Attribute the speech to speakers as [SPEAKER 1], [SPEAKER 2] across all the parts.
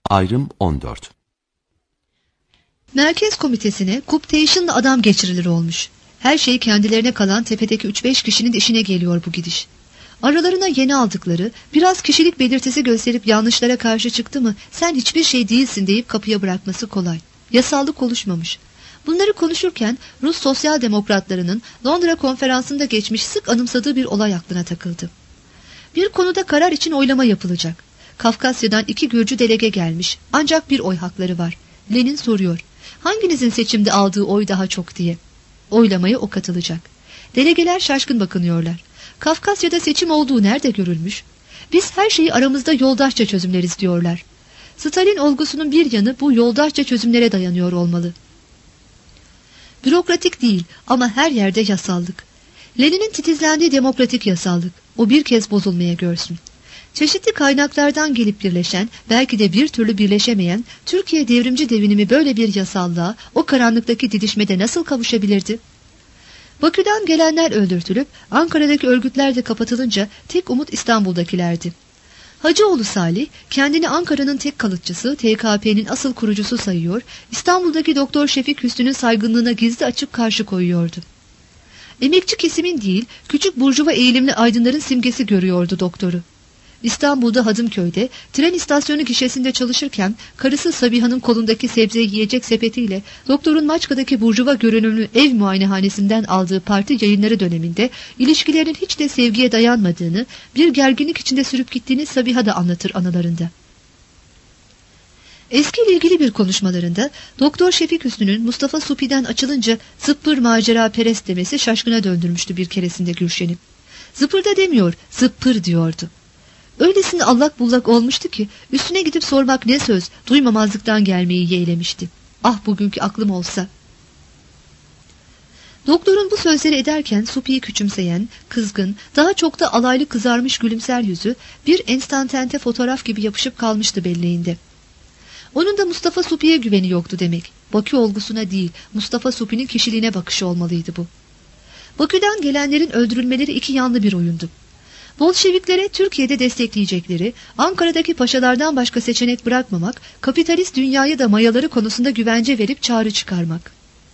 [SPEAKER 1] Ayrım 14.
[SPEAKER 2] Merkez komitesine Kuptation'la adam geçirilir olmuş. Her şey kendilerine kalan tepedeki 3-5 kişinin işine geliyor bu gidiş. Aralarına yeni aldıkları, biraz kişilik belirtisi gösterip yanlışlara karşı çıktı mı sen hiçbir şey değilsin deyip kapıya bırakması kolay. Yasallık oluşmamış. Bunları konuşurken Rus sosyal demokratlarının Londra konferansında geçmiş sık anımsadığı bir olay aklına takıldı. Bir konuda karar için oylama yapılacak. Kafkasya'dan 2 Gürcü delege gelmiş ancak bir oy hakları var. Lenin soruyor, hanginizin seçimde aldığı oy daha çok diye. Oylamaya o katılacak. Delegeler şaşkın bakınıyorlar. Kafkasya'da seçim olduğu nerede görülmüş? Biz her şeyi aramızda yoldaşça çözümleriz diyorlar. Stalin olgusunun bir yanı bu yoldaşça çözümlere dayanıyor olmalı. Bürokratik değil ama her yerde yasallık. Lenin'in titizlendiği demokratik yasallık. O bir kez bozulmaya görsün. Çeşitli kaynaklardan gelip birleşen, belki de bir türlü birleşemeyen Türkiye devrimci devinimi böyle bir yasallığa, o karanlıktaki didişmede nasıl kavuşabilirdi? Bakü'den gelenler öldürtülüp Ankara'daki örgütler de kapatılınca tek umut İstanbul'dakilerdi. Hacıoğlu Salih kendini Ankara'nın tek kalıtçısı, TKP'nin asıl kurucusu sayıyor, İstanbul'daki Doktor Şefik Hüsnü'nün saygınlığına gizli açık karşı koyuyordu. Emekçi kesimin değil, küçük burjuva eğilimli aydınların simgesi görüyordu doktoru. İstanbul'da Hadımköy'de tren istasyonu gişesinde çalışırken karısı Sabiha'nın kolundaki sebzeyi yiyecek sepetiyle doktorun Maçka'daki burjuva görünümlü ev muayenehanesinden aldığı parti yayınları döneminde ilişkilerin hiç de sevgiye dayanmadığını, bir gerginlik içinde sürüp gittiğini Sabiha da anlatır anılarında. Eskiyle ilgili bir konuşmalarında Doktor Şefik Hüsnü'nün Mustafa Supi'den açılınca zıppır macera perest demesi şaşkına döndürmüştü bir keresinde Gülşen'i. Zıppırda demiyor, zıppır diyordu. Öylesine allak bullak olmuştu ki üstüne gidip sormak ne söz, duymamazlıktan gelmeyi yeğlemişti. Ah bugünkü aklım olsa. Doktorun bu sözleri ederken Supi'yi küçümseyen, kızgın, daha çok da alaylı kızarmış gülümser yüzü bir enstantante fotoğraf gibi yapışıp kalmıştı belleğinde. Onun da Mustafa Supi'ye güveni yoktu demek. Bakü olgusuna değil, Mustafa Supi'nin kişiliğine bakışı olmalıydı bu. Bakü'den gelenlerin öldürülmeleri iki yanlı bir oyundu. Bolşeviklere Türkiye'de destekleyecekleri, Ankara'daki paşalardan başka seçenek bırakmamak, kapitalist dünyaya da mayaları konusunda güvence verip çağrı çıkarmak.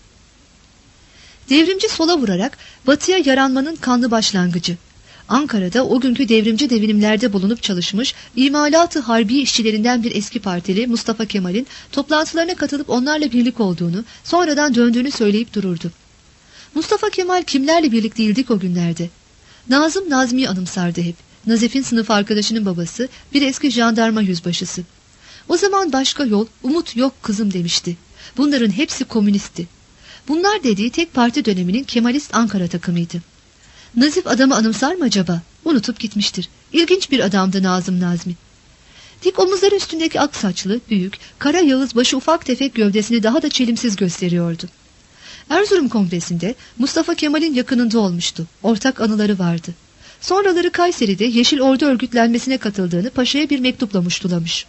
[SPEAKER 2] Devrimci sola vurarak batıya yaranmanın kanlı başlangıcı. Ankara'da o günkü devrimci devinimlerde bulunup çalışmış, imalatı harbi işçilerinden bir eski partili Mustafa Kemal'in toplantılarına katılıp onlarla birlik olduğunu, sonradan döndüğünü söyleyip dururdu. Mustafa Kemal kimlerle birlik değildik o günlerde? Nazım Nazmi'yi anımsardı hep. Nazif'in sınıf arkadaşının babası, bir eski jandarma yüzbaşısı. O zaman başka yol, umut yok kızım demişti. Bunların hepsi komünistti. Bunlar dediği tek parti döneminin Kemalist Ankara takımıydı. Nazif adamı anımsar mı acaba? Unutup gitmiştir. İlginç bir adamdı Nazım Nazmi. Dik omuzları üstündeki ak saçlı, büyük, kara yağız başı ufak tefek gövdesini daha da çelimsiz gösteriyordu. Erzurum Kongresi'nde Mustafa Kemal'in yakınında olmuştu. Ortak anıları vardı. Sonraları Kayseri'de Yeşil Ordu örgütlenmesine katıldığını paşaya bir mektupla muştulamış.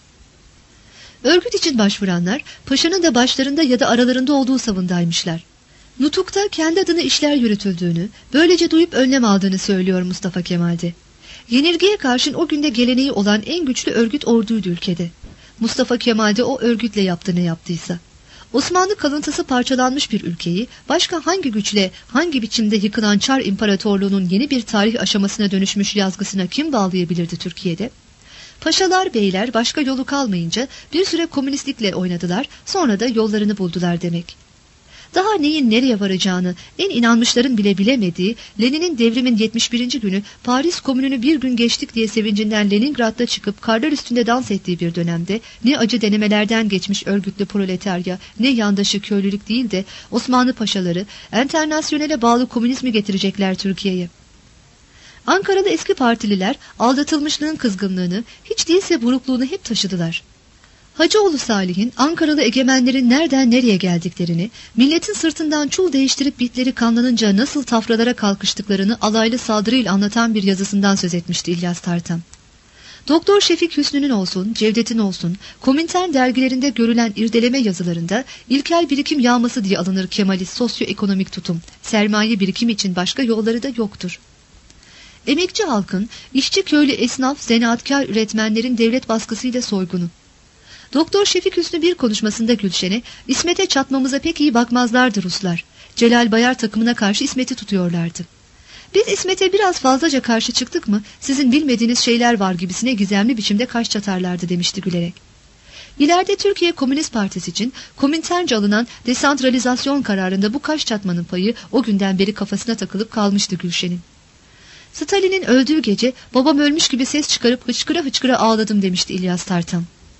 [SPEAKER 2] Örgüt için başvuranlar paşanın da başlarında ya da aralarında olduğu savındaymışlar. Nutuk'ta kendi adına işler yürütüldüğünü, böylece duyup önlem aldığını söylüyor Mustafa Kemal'de. Yenilgiye karşın o günde geleneği olan en güçlü örgüt orduydu ülkede. Mustafa Kemal de o örgütle yaptı ne yaptıysa. Osmanlı kalıntısı parçalanmış bir ülkeyi başka hangi güçle, hangi biçimde yıkılan Çar İmparatorluğu'nun yeni bir tarih aşamasına dönüşmüş yazgısına kim bağlayabilirdi Türkiye'de? Paşalar, beyler başka yolu kalmayınca bir süre komünistlikle oynadılar, sonra da yollarını buldular demek. Daha neyin nereye varacağını en inanmışların bile bilemediği, Lenin'in devrimin 71. günü Paris Komünü'nü bir gün geçtik diye sevincinden Leningrad'da çıkıp karlar üstünde dans ettiği bir dönemde ne acı denemelerden geçmiş örgütlü proletarya, ne yandaşı köylülük değil de Osmanlı paşaları enternasyonele bağlı komünizmi getirecekler Türkiye'ye. Ankaralı eski partililer aldatılmışlığın kızgınlığını, hiç değilse burukluğunu hep taşıdılar. Hacıoğlu Salih'in Ankaralı egemenlerin nereden nereye geldiklerini, milletin sırtından çul değiştirip bitleri kanlanınca nasıl tafralara kalkıştıklarını alaylı saldırıyla anlatan bir yazısından söz etmişti İlyas Tartan. Doktor Şefik Hüsnü'nün olsun, Cevdet'in olsun, Komintern dergilerinde görülen irdeleme yazılarında ilkel birikim yağması diye alınır Kemalist sosyoekonomik tutum. Sermaye birikim için başka yolları da yoktur. Emekçi halkın, işçi köylü esnaf, zanaatkar üretmenlerin devlet baskısıyla soygunu. Doktor Şefik Hüsnü bir konuşmasında Gülşen'e, İsmet'e çatmamıza pek iyi bakmazlardı Ruslar. Celal Bayar takımına karşı İsmet'i tutuyorlardı. Biz İsmet'e biraz fazlaca karşı çıktık mı, sizin bilmediğiniz şeyler var gibisine gizemli biçimde kaş çatarlardı demişti gülerek. İleride Türkiye Komünist Partisi için Komintern'ce alınan desantralizasyon kararında bu kaş çatmanın payı o günden beri kafasına takılıp kalmıştı Gülşen'in. Stalin'in öldüğü gece babam ölmüş gibi ses çıkarıp hıçkıra hıçkıra ağladım demişti İlyas Tartan.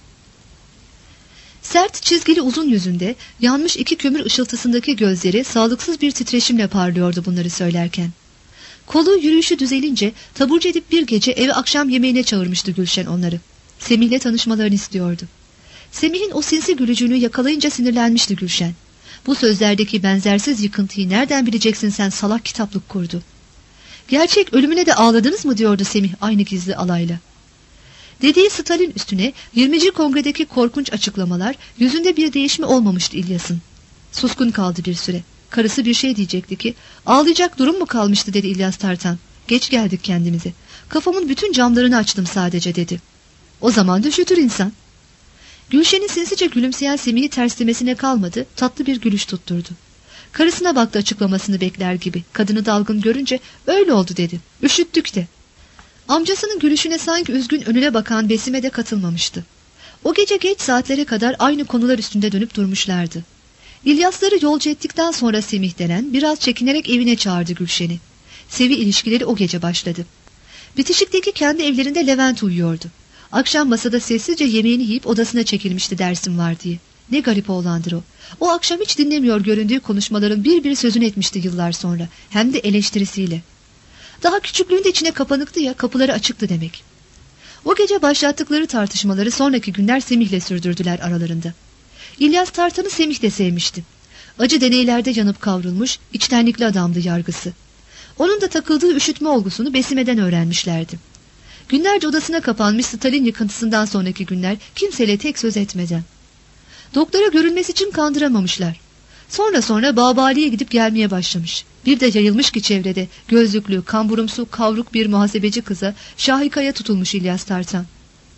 [SPEAKER 2] Sert çizgili uzun yüzünde yanmış 2 kömür ışıltısındaki gözleri sağlıksız bir titreşimle parlıyordu bunları söylerken. Kolu yürüyüşü düzelince taburcu edip bir gece eve akşam yemeğine çağırmıştı Gülşen onları. Semih'le tanışmalarını istiyordu. Semih'in o sinsi gülücüğünü yakalayınca sinirlenmişti Gülşen. Bu sözlerdeki benzersiz yıkıntıyı nereden bileceksin sen salak kitaplık kurdu. Gerçek ölümüne de ağladınız mı diyordu Semih aynı gizli alayla. Dediği Stalin üstüne 20. Kongre'deki korkunç açıklamalar yüzünde bir değişme olmamıştı İlyas'ın. Suskun kaldı bir süre. Karısı bir şey diyecekti ki, ağlayacak durum mu kalmıştı dedi İlyas Tartan. Geç geldik kendimize. Kafamın bütün camlarını açtım sadece dedi. O zaman da üşütür insan. Gülşen'in sinsice gülümseyen Semih'i terslemesine kalmadı, tatlı bir gülüş tutturdu. Karısına baktı açıklamasını bekler gibi. Kadını dalgın görünce öyle oldu dedi. Üşüttük de. Amcasının gülüşüne sanki üzgün önüne bakan Besime de katılmamıştı. O gece geç saatlere kadar aynı konular üstünde dönüp durmuşlardı. İlyasları yolcu ettikten sonra Semih denen biraz çekinerek evine çağırdı Gülşen'i. Sevi ilişkileri o gece başladı. Bitişikteki kendi evlerinde Levent uyuyordu. Akşam masada sessizce yemeğini yiyip odasına çekilmişti dersim var diye. Ne garip oğlandır o. O akşam hiç dinlemiyor göründüğü konuşmaların bir sözünü etmişti yıllar sonra. Hem de eleştirisiyle. Daha küçüklüğünde içine kapanıktı ya, kapıları açıktı demek. O gece başlattıkları tartışmaları sonraki günler Semih'le sürdürdüler aralarında. İlyas Tartan'ı Semih de sevmişti. Acı deneylerde yanıp kavrulmuş, içtenlikli adamdı yargısı. Onun da takıldığı üşütme olgusunu Besime'den öğrenmişlerdi. Günlerce odasına kapanmış Stalin yıkıntısından sonraki günler kimseyle tek söz etmeden. Doktora görünmesi için kandıramamışlar. Sonra Babali'ye gidip gelmeye başlamış. Bir de yayılmış ki çevrede gözlüklü, kamburumsu, kavruk bir muhasebeci kıza Şahika'ya tutulmuş İlyas Tartan.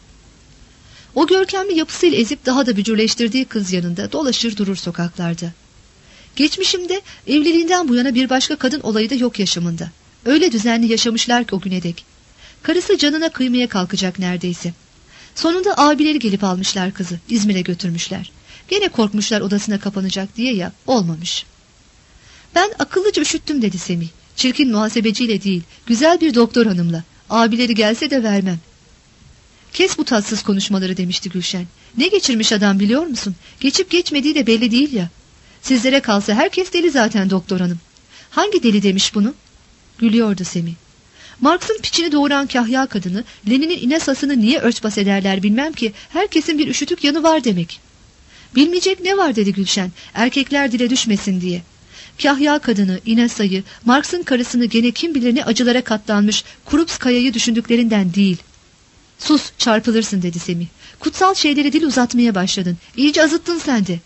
[SPEAKER 2] O görkemli yapısıyla ezip daha da bücürleştirdiği kız yanında dolaşır durur sokaklarda. Geçmişimde evliliğinden bu yana bir başka kadın olayı da yok yaşamında. Öyle düzenli yaşamışlar ki o güne dek. Karısı canına kıymaya kalkacak neredeyse. Sonunda abileri gelip almışlar kızı, İzmir'e götürmüşler. Gene korkmuşlar odasına kapanacak diye ya, olmamış. Ben akıllıca üşüttüm dedi Semih. Çirkin muhasebeciyle değil, güzel bir doktor hanımla. Abileri gelse de vermem. Kes bu tatsız konuşmaları demişti Gülşen. Ne geçirmiş adam biliyor musun? Geçip geçmediği de belli değil ya. Sizlere kalsa herkes deli zaten doktor hanım. Hangi deli demiş bunu? Gülüyordu Semih. Marx'ın piçini doğuran kahya kadını, Lenin'in inasasını niye örtbas ederler bilmem ki, herkesin bir üşütük yanı var demek. Bilmeyecek ne var dedi Gülşen, erkekler dile düşmesin diye. Kahya kadını, İnesa'yı, Marx'ın karısını gene kim bilir ne acılara katlanmış Krupskaya'yı düşündüklerinden değil. Sus, çarpılırsın dedi Semih. Kutsal şeyleri dil uzatmaya başladın. İyice azıttın sen de.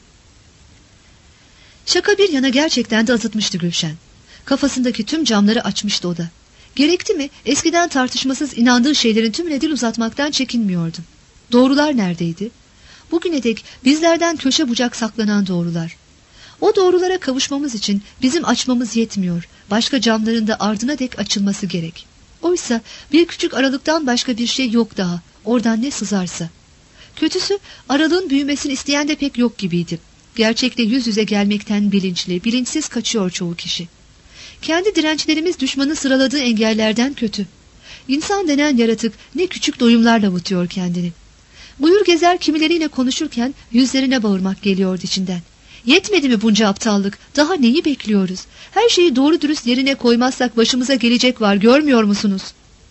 [SPEAKER 2] Şaka bir yana gerçekten de azıtmıştı Gülşen. Kafasındaki tüm camları açmıştı o da. Gerekti mi eskiden tartışmasız inandığı şeylerin tümüne dil uzatmaktan çekinmiyordu. Doğrular neredeydi? Bugüne dek bizlerden köşe bucak saklanan doğrular. O doğrulara kavuşmamız için bizim açmamız yetmiyor. Başka camların da ardına dek açılması gerek. Oysa bir küçük aralıktan başka bir şey yok daha. Oradan ne sızarsa. Kötüsü aralığın büyümesini isteyen de pek yok gibiydi. Gerçekle yüz yüze gelmekten bilinçli, bilinçsiz kaçıyor çoğu kişi. Kendi dirençlerimiz düşmanın sıraladığı engellerden kötü. İnsan denen yaratık ne küçük doyumlarla avutuyor kendini. Buyur gezer kimileriyle konuşurken yüzlerine bağırmak geliyordu içinden. Yetmedi mi bunca aptallık? Daha neyi bekliyoruz? Her şeyi doğru dürüst yerine koymazsak başımıza gelecek var, görmüyor musunuz?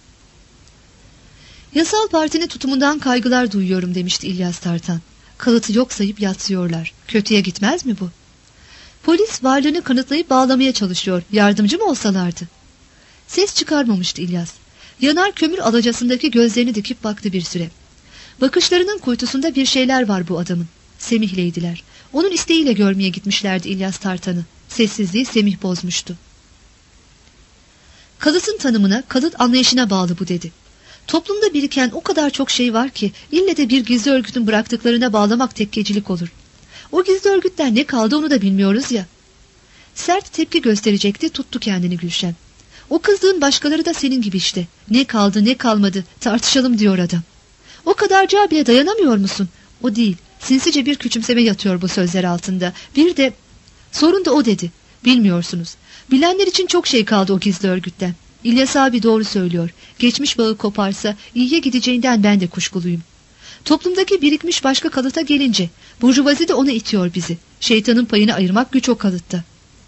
[SPEAKER 2] Yasal partinin tutumundan kaygılar duyuyorum demişti İlyas Tartan. Kalıtı yok sayıp yatsıyorlar. Kötüye gitmez mi bu? Polis varlığını kanıtlayıp bağlamaya çalışıyor. Yardımcı mı olsalardı? Ses çıkarmamıştı İlyas. Yanar kömür alacasındaki gözlerini dikip baktı bir süre. Bakışlarının kuytusunda bir şeyler var bu adamın. Semih'leydiler. Onun isteğiyle görmeye gitmişlerdi İlyas Tartan'ı. Sessizliği Semih bozmuştu. Kalıtın tanımına, kalıt anlayışına bağlı bu dedi. Toplumda biriken o kadar çok şey var ki ille de bir gizli örgütün bıraktıklarına bağlamak tekkecilik olur. O gizli örgütten ne kaldı onu da bilmiyoruz ya. Sert tepki gösterecekti, tuttu kendini Gülşen. O kızdığın başkaları da senin gibi işte. Ne kaldı ne kalmadı tartışalım diyor adam. O kadarcığa bile dayanamıyor musun? O değil. Sinsice bir küçümseme yatıyor bu sözler altında. Bir de sorun da o dedi. Bilmiyorsunuz. Bilenler için çok şey kaldı o gizli örgütten. İlyas abi doğru söylüyor. Geçmiş bağı koparsa iyiye gideceğinden ben de kuşkuluyum. Toplumdaki birikmiş başka kalıta gelince burjuvazi de ona itiyor bizi. Şeytanın payını ayırmak güç o kalıtta.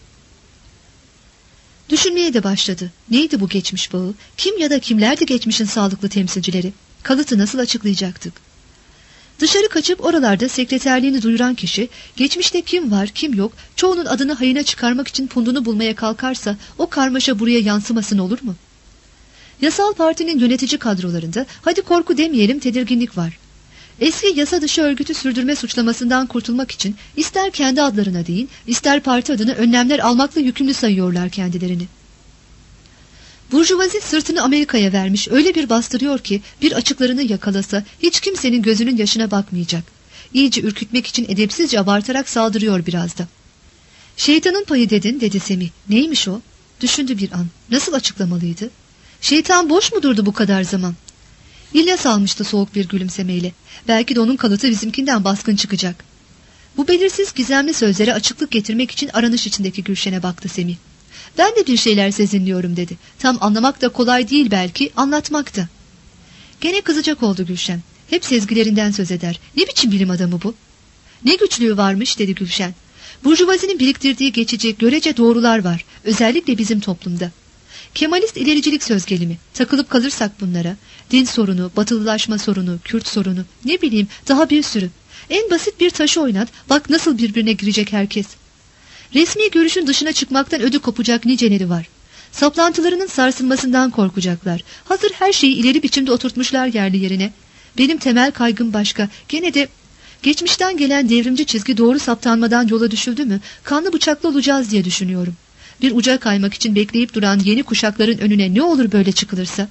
[SPEAKER 2] Düşünmeye de başladı. Neydi bu geçmiş bağı? Kim ya da kimlerdi geçmişin sağlıklı temsilcileri? Kalıtı nasıl açıklayacaktık? Dışarı kaçıp oralarda sekreterliğini duyuran kişi, geçmişte kim var kim yok, çoğunun adını hayına çıkarmak için pundunu bulmaya kalkarsa o karmaşa buraya yansımasın olur mu? Yasal partinin yönetici kadrolarında, hadi korku demeyelim, tedirginlik var. Eski yasa dışı örgütü sürdürme suçlamasından kurtulmak için ister kendi adlarına değil, ister parti adına önlemler almakla yükümlü sayıyorlar kendilerini. Burjuvazi sırtını Amerika'ya vermiş, öyle bir bastırıyor ki bir açıklarını yakalasa hiç kimsenin gözünün yaşına bakmayacak. İyice ürkütmek için edepsizce abartarak saldırıyor biraz da. Şeytanın payı dedin, dedi Semih. Neymiş o? Düşündü bir an. Nasıl açıklamalıydı? Şeytan boş mu durdu bu kadar zaman? İlyas almıştı soğuk bir gülümsemeyle. Belki de onun kalıtı bizimkinden baskın çıkacak. Bu belirsiz gizemli sözlere açıklık getirmek için aranış içindeki Gülşen'e baktı Semih. Ben de bir şeyler sezinliyorum dedi. Tam anlamak da kolay değil belki, anlatmak da. Gene kızacak oldu Gülşen. Hep sezgilerinden söz eder. Ne biçim bilim adamı bu? Ne güçlüğü varmış dedi Gülşen. Burjuvazinin biriktirdiği geçici, görece doğrular var. Özellikle bizim toplumda. Kemalist ilericilik söz gelimi. Takılıp kalırsak bunlara. Din sorunu, batılılaşma sorunu, Kürt sorunu, ne bileyim daha bir sürü. En basit bir taşı oynat, bak nasıl birbirine girecek herkes. Resmi görüşün dışına çıkmaktan ödü kopacak niceleri var. Saplantılarının sarsılmasından korkacaklar. Hazır her şeyi ileri biçimde oturtmuşlar yerli yerine. Benim temel kaygım başka. Gene de geçmişten gelen devrimci çizgi doğru saptanmadan yola düşüldü mü kanlı bıçaklı olacağız diye düşünüyorum. Bir uca kaymak için bekleyip duran yeni kuşakların önüne ne olur böyle çıkılırsa?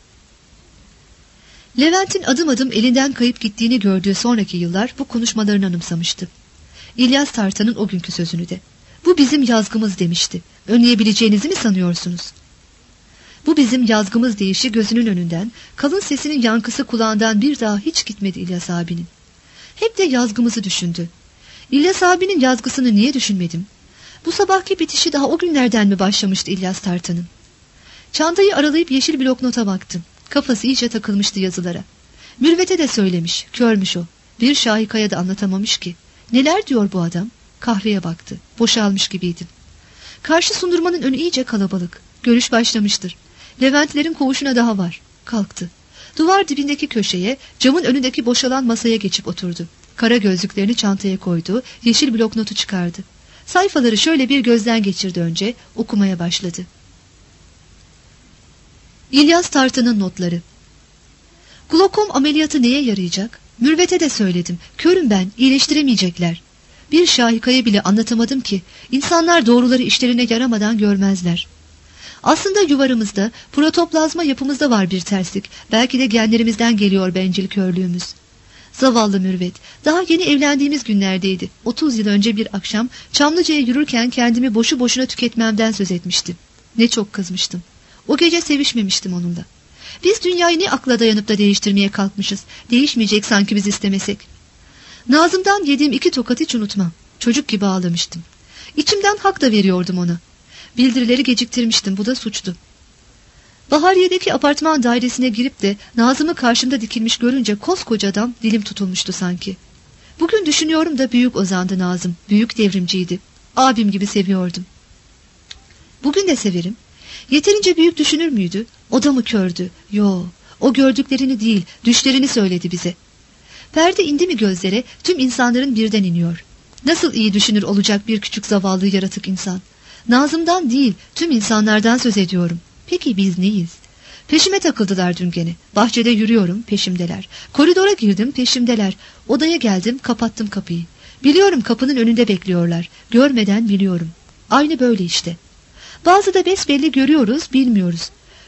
[SPEAKER 2] Levent'in adım adım elinden kayıp gittiğini gördüğü sonraki yıllar bu konuşmalarını anımsamıştı. İlyas Tartan'ın o günkü sözünü de. Bu bizim yazgımız demişti. Önleyebileceğinizi mi sanıyorsunuz? Bu bizim yazgımız deyişi gözünün önünden, kalın sesinin yankısı kulağından bir daha hiç gitmedi İlyas abinin. Hep de yazgımızı düşündü. İlyas abinin yazgısını niye düşünmedim? Bu sabahki bitişi daha o günlerden mi başlamıştı İlyas Tartan'ın? Çantayı aralayıp yeşil bloknota baktım. Kafası iyice takılmıştı yazılara. Mürvet'e de söylemiş, körmüş o. Bir şahikaya da anlatamamış ki. Neler diyor bu adam? Kahveye baktı. Boşalmış gibiydim. Karşı sundurmanın önü iyice kalabalık. Görüş başlamıştır. Leventlerin koğuşuna daha var. Kalktı. Duvar dibindeki köşeye, camın önündeki boşalan masaya geçip oturdu. Kara gözlüklerini çantaya koydu, yeşil bloknotu çıkardı. Sayfaları şöyle bir gözden geçirdi önce, okumaya başladı. İlyas Tartan'ın notları. Glokom ameliyatı neye yarayacak? Mürvet'e de söyledim. Körüm ben, iyileştiremeyecekler. Bir şahikaya bile anlatamadım ki, insanlar doğruları işlerine yaramadan görmezler. Aslında yuvarımızda, protoplazma yapımızda var bir terslik. Belki de genlerimizden geliyor bencil körlüğümüz. Zavallı Mürvet, daha yeni evlendiğimiz günlerdeydi. 30 yıl önce bir akşam Çamlıca'ya yürürken kendimi boşu boşuna tüketmemden söz etmiştim. Ne çok kızmıştım. O gece sevişmemiştim onunla. Biz dünyayı ne akla dayanıp da değiştirmeye kalkmışız. Değişmeyecek sanki biz istemesek. Nazım'dan yediğim 2 tokat hiç unutmam. Çocuk gibi ağlamıştım. İçimden hak da veriyordum ona. Bildirileri geciktirmiştim, bu da suçtu. Bahariye'deki apartman dairesine girip de Nazım'ı karşımda dikilmiş görünce koskoca adam dilim tutulmuştu sanki. Bugün düşünüyorum da büyük ozandı Nazım, büyük devrimciydi. Abim gibi seviyordum. Bugün de severim. Yeterince büyük düşünür müydü? O da mı kördü? Yo, o gördüklerini değil, düşlerini söyledi bize. Perde indi mi gözlere, tüm insanların birden iniyor. Nasıl iyi düşünür olacak bir küçük zavallı yaratık insan? Nazım'dan değil, tüm insanlardan söz ediyorum. Peki biz neyiz? Peşime takıldılar dün gene. Bahçede yürüyorum, peşimdeler. Koridora girdim, peşimdeler. Odaya geldim, kapattım kapıyı. Biliyorum kapının önünde bekliyorlar. Görmeden biliyorum. Aynı böyle işte. Bazı da besbelli görüyoruz, bilmiyoruz.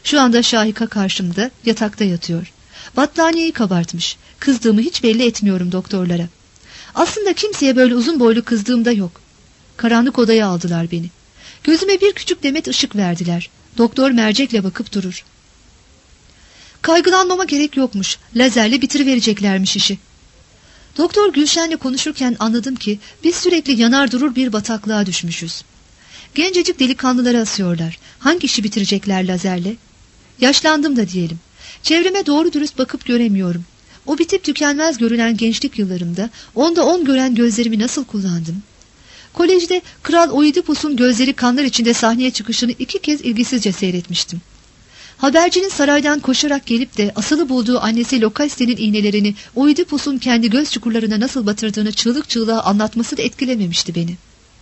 [SPEAKER 2] Şu anda Şahika karşımda, yatakta yatıyor. Battaniyeyi kabartmış. Kızdığımı hiç belli etmiyorum doktorlara. Aslında kimseye böyle uzun boylu kızdığım da yok. Karanlık odaya aldılar beni. Gözüme bir küçük demet ışık verdiler. Doktor mercekle bakıp durur. Kaygılanmama gerek yokmuş. Lazerle bitirivereceklermiş işi. Doktor Gülşen'le konuşurken anladım ki biz sürekli yanar durur bir bataklığa düşmüşüz. Gencecik delikanlıları asıyorlar. Hangi işi bitirecekler lazerle? Yaşlandım da diyelim. Çevreme doğru dürüst bakıp göremiyorum. O bitip tükenmez görünen gençlik yıllarımda 10'da 10 gören gözlerimi nasıl kullandım? Kolejde Kral Oidipus'un gözleri kanlar içinde sahneye çıkışını 2 kez ilgisizce seyretmiştim. Habercinin saraydan koşarak gelip de asılı bulduğu annesi Lokaste'nin iğnelerini Oidipus'un kendi göz çukurlarına nasıl batırdığını çığlık çığlığa anlatması da etkilememişti beni.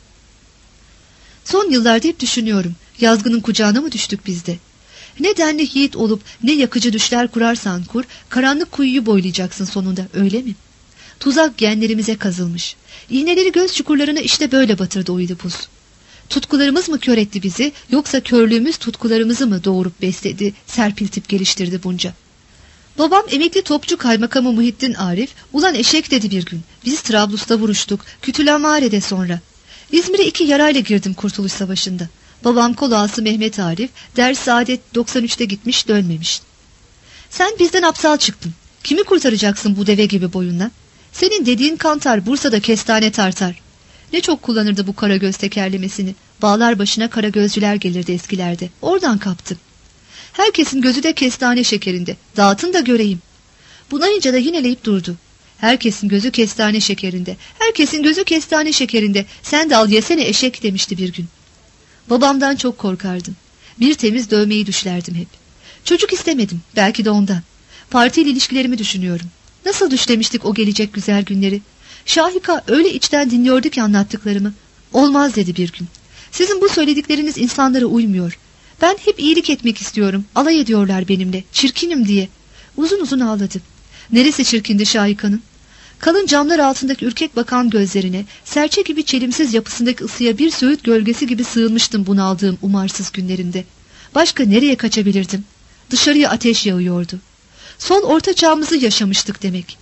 [SPEAKER 2] Son yıllarda hep düşünüyorum, yazgının kucağına mı düştük biz de? Ne denli yiğit olup ne yakıcı düşler kurarsan kur, karanlık kuyuyu boylayacaksın sonunda, öyle mi? Tuzak genlerimize kazılmış. İğneleri göz çukurlarına işte böyle batırdı Oidipus. Tutkularımız mı kör etti bizi, yoksa körlüğümüz tutkularımızı mı doğurup besledi, serpiltip geliştirdi bunca? Babam emekli topçu kaymakamı Muhittin Arif, ulan eşek dedi bir gün. Biz Trablus'ta vuruştuk, Kütülamare'de sonra. İzmir'e 2 yarayla girdim Kurtuluş Savaşı'nda. Babam kol ağası Mehmet Arif, ders saadet 93'te gitmiş dönmemiş. Sen bizden aptal çıktın. Kimi kurtaracaksın bu deve gibi boyunla? Senin dediğin kantar Bursa'da kestane tartar. Ne çok kullanırdı bu karagöz tekerlemesini. Bağlar başına karagözcüler gelirdi eskilerde. Oradan kaptım. Herkesin gözü de kestane şekerinde. Dağıtın da göreyim. Bunayınca da yineleyip durdu. Herkesin gözü kestane şekerinde. Herkesin gözü kestane şekerinde. Sen de al yesene eşek demişti bir gün. Babamdan çok korkardım. Bir temiz dövmeyi düşlerdim hep. Çocuk istemedim. Belki de ondan. Partiyle ilişkilerimi düşünüyorum. Nasıl düşlemiştik o gelecek güzel günleri. Şahika öyle içten dinliyordu ki anlattıklarımı. Olmaz dedi bir gün. Sizin bu söyledikleriniz insanlara uymuyor. Ben hep iyilik etmek istiyorum. Alay ediyorlar benimle. Çirkinim diye. Uzun uzun ağladı. Neresi çirkindi Şahika'nın? Kalın camlar altındaki ürkek bakan gözlerine, serçe gibi çelimsiz yapısındaki ısıya bir söğüt gölgesi gibi sığınmıştım bunaldığım umarsız günlerinde. Başka nereye kaçabilirdim? Dışarıya ateş yağıyordu. Son orta çağımızı yaşamıştık demek.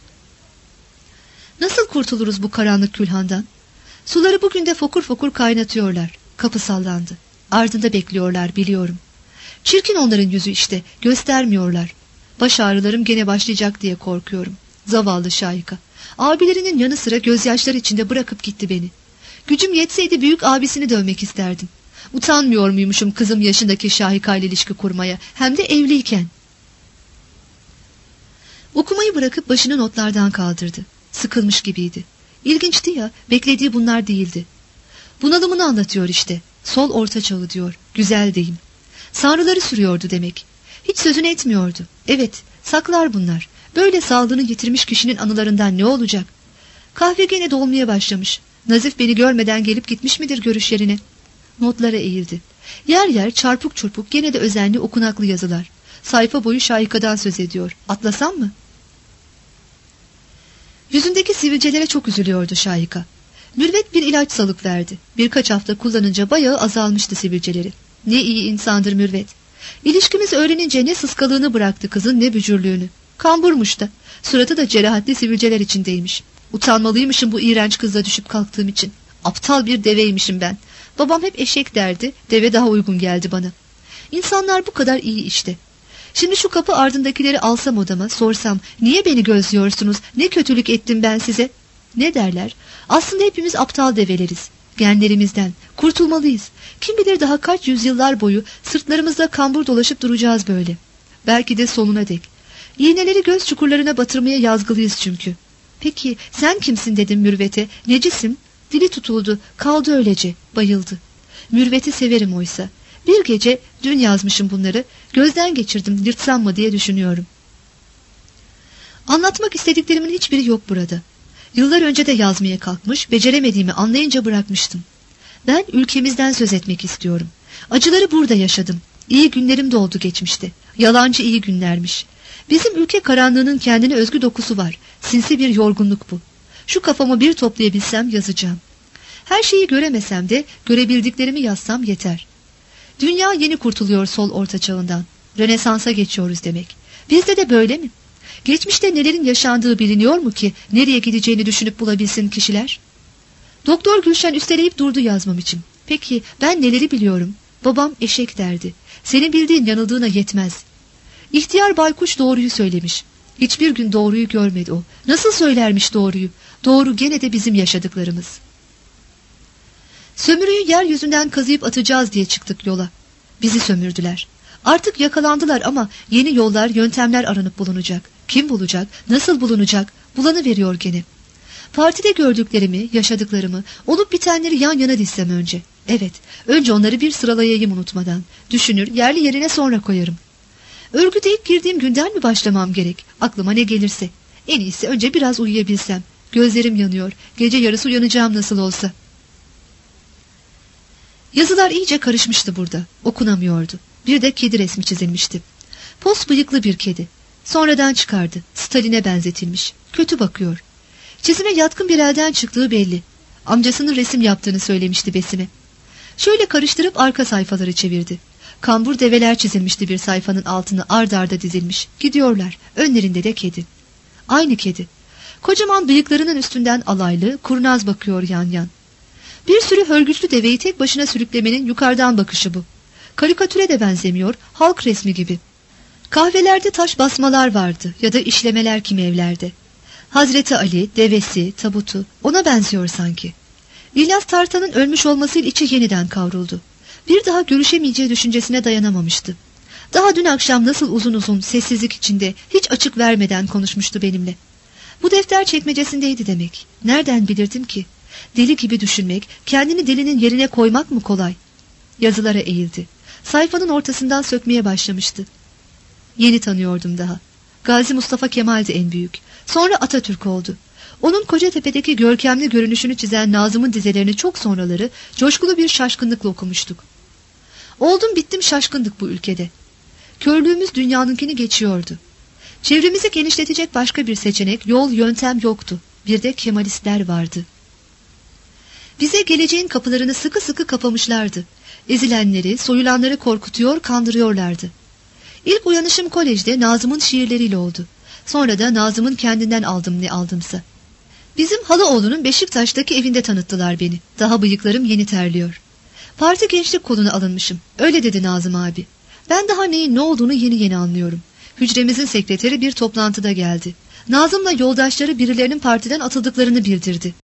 [SPEAKER 2] Nasıl kurtuluruz bu karanlık külhandan? Suları bugün de fokur fokur kaynatıyorlar. Kapı sallandı. Ardında bekliyorlar biliyorum. Çirkin onların yüzü işte, göstermiyorlar. Baş ağrılarım gene başlayacak diye korkuyorum. Zavallı Şahika. Abilerinin yanı sıra gözyaşları içinde bırakıp gitti beni. Gücüm yetseydi büyük abisini dövmek isterdim. Utanmıyor muymuşum kızım yaşındaki Şahika ile ilişki kurmaya, hem de evliyken. Okumayı bırakıp başını notlardan kaldırdı. Sıkılmış gibiydi. İlginçti ya, beklediği bunlar değildi. Bunalımını anlatıyor işte. Sol orta çağı diyor, güzel deyim. Sanrıları sürüyordu demek. Hiç sözünü etmiyordu. Evet, saklar bunlar. Böyle sağlığını yitirmiş kişinin anılarından ne olacak? Kahve gene dolmaya başlamış. Nazif beni görmeden gelip gitmiş midir görüş yerine? Notlara eğildi. Yer yer çarpık çurpuk gene de özenli okunaklı yazılar. Sayfa boyu Şahika'dan söz ediyor. Atlasam mı? Yüzündeki sivilcelere çok üzülüyordu Şahika. Mürvet bir ilaç salık verdi. Birkaç hafta kullanınca bayağı azalmıştı sivilceleri. Ne iyi insandır Mürvet. İlişkimizi öğrenince ne sıskalığını bıraktı kızın ne bücürlüğünü. Kamburmuş da. Suratı da cerahatli sivilceler içindeymiş. Utanmalıymışım bu iğrenç kızla düşüp kalktığım için. Aptal bir deveymişim ben. Babam hep eşek derdi. Deve daha uygun geldi bana. İnsanlar bu kadar iyi işte. Şimdi şu kapı ardındakileri alsam odama, sorsam niye beni gözlüyorsunuz, ne kötülük ettim ben size? Ne derler? Aslında hepimiz aptal develeriz. Genlerimizden kurtulmalıyız. Kim bilir daha kaç yüzyıllar boyu sırtlarımızda kambur dolaşıp duracağız böyle. Belki de sonuna dek. İğneleri göz çukurlarına batırmaya yazgılıyız çünkü. Peki sen kimsin dedim Mürvet'e. Necisim? Dili tutuldu, kaldı öylece, bayıldı. Mürvet'i severim oysa. Bir gece dün yazmışım bunları, gözden geçirdim, yırtsam mı diye düşünüyorum. Anlatmak istediklerimin hiçbiri yok burada. Yıllar önce de yazmaya kalkmış, beceremediğimi anlayınca bırakmıştım. Ben ülkemizden söz etmek istiyorum. Acıları burada yaşadım. İyi günlerim de oldu geçmişte. Yalancı iyi günlermiş. Bizim ülke karanlığının kendine özgü dokusu var. Sinsi bir yorgunluk bu. Şu kafamı bir toplayabilsem yazacağım. Her şeyi göremesem de görebildiklerimi yazsam yeter. Dünya yeni kurtuluyor sol orta çağından. Rönesansa geçiyoruz demek. Bizde de böyle mi? Geçmişte nelerin yaşandığı biliniyor mu ki nereye gideceğini düşünüp bulabilsin kişiler? Doktor Gülşen üsteleyip durdu yazmam için. Peki ben neleri biliyorum? Babam eşek derdi. Senin bildiğin yanıldığına yetmez. İhtiyar baykuş doğruyu söylemiş. Hiçbir gün doğruyu görmedi o. Nasıl söylermiş doğruyu? Doğru gene de bizim yaşadıklarımız. Sömürüyü yeryüzünden kazıyıp atacağız diye çıktık yola. Bizi sömürdüler. Artık yakalandılar ama yeni yollar, yöntemler aranıp bulunacak. Kim bulacak, nasıl bulunacak, bulanı veriyor gene. Partide gördüklerimi, yaşadıklarımı, olup bitenleri yan yana dizsem önce. Evet, önce onları bir sıralayayım unutmadan. Düşünür, yerli yerine sonra koyarım. Örgüte ilk girdiğim günden mi başlamam gerek? Aklıma ne gelirse. En iyisi önce biraz uyuyabilsem. Gözlerim yanıyor, gece yarısı uyanacağım nasıl olsa. Yazılar iyice karışmıştı burada. Okunamıyordu. Bir de kedi resmi çizilmişti. Pos bıyıklı bir kedi. Sonradan çıkardı. Stalin'e benzetilmiş. Kötü bakıyor. Çizime yatkın bir elden çıktığı belli. Amcasının resim yaptığını söylemişti Besim'e. Şöyle karıştırıp arka sayfaları çevirdi. Kambur develer çizilmişti bir sayfanın altına ard arda dizilmiş. Gidiyorlar. Önlerinde de kedi. Aynı kedi. Kocaman bıyıklarının üstünden alaylı, kurnaz bakıyor yan yan. Bir sürü hörgüçlü deveyi tek başına sürüklemenin yukarıdan bakışı bu. Karikatüre de benzemiyor, halk resmi gibi. Kahvelerde taş basmalar vardı ya da işlemeler kimi evlerde. Hazreti Ali, devesi, tabutu ona benziyor sanki. İlyas Tartan'ın ölmüş olmasıyla içi yeniden kavruldu. Bir daha görüşemeyeceği düşüncesine dayanamamıştı. Daha dün akşam nasıl uzun uzun sessizlik içinde hiç açık vermeden konuşmuştu benimle. Bu defter çekmecesindeydi demek. Nereden bilirdim ki? Deli gibi düşünmek, kendini delinin yerine koymak mı kolay? Yazılara eğildi. Sayfanın ortasından sökmeye başlamıştı. Yeni tanıyordum daha. Gazi Mustafa Kemal'di en büyük. Sonra Atatürk oldu. Onun Kocatepe'deki görkemli görünüşünü çizen Nazım'ın dizelerini çok sonraları coşkulu bir şaşkınlıkla okumuştuk. Oldum bittim şaşkındık bu ülkede. Körlüğümüz dünyanınkini geçiyordu. Çevremizi genişletecek başka bir seçenek, yol, yöntem yoktu. Bir de Kemalistler vardı. Bize geleceğin kapılarını sıkı sıkı kapamışlardı. Ezilenleri, soyulanları korkutuyor, kandırıyorlardı. İlk uyanışım kolejde Nazım'ın şiirleriyle oldu. Sonra da Nazım'ın kendinden aldım ne aldımsa. Bizim Halıoğlu'nun Beşiktaş'taki evinde tanıttılar beni. Daha bıyıklarım yeni terliyor. Parti gençlik koluna alınmışım. Öyle dedi Nazım abi. Ben daha neyin ne olduğunu yeni yeni anlıyorum. Hücremizin sekreteri bir toplantıda geldi. Nazım'la yoldaşları birilerinin partiden atıldıklarını bildirdi.